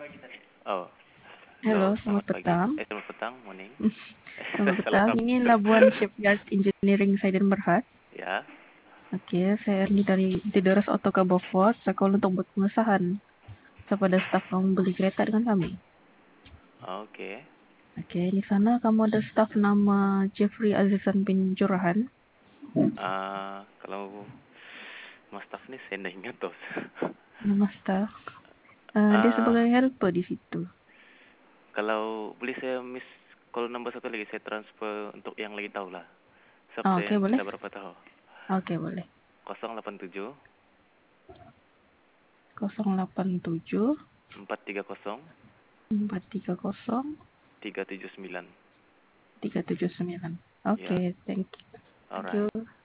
Oh, Halo, halo, selamat selamat pagi. petang. Selamat petang, morning. Selamat Salah petang. kamu. Ini Labuan Shipyard Engineering Saiden Berhad. Ya, Oke, saya Erni dari Tidores Auto Kabovod. Sekolah untuk buat pengesahan kepada staf kamu beli kereta dengan kami. oke. Oke, di sana kamu ada staf nama Jeffrey Azizan bin Jurahan. Kalau Mas Taf nih saya nggak ingat tuh. Nama staf. Dia Ah, sebagai helper di situ. Kalau boleh saya call number satu lagi, saya transfer untuk yang lagi tahu lah. Sebab Oh, saya oke, boleh. tidak berapa tahu. Oke, boleh. 087 087 430 430 379. 379. Ya, Oke, thank you. Thank alright. you.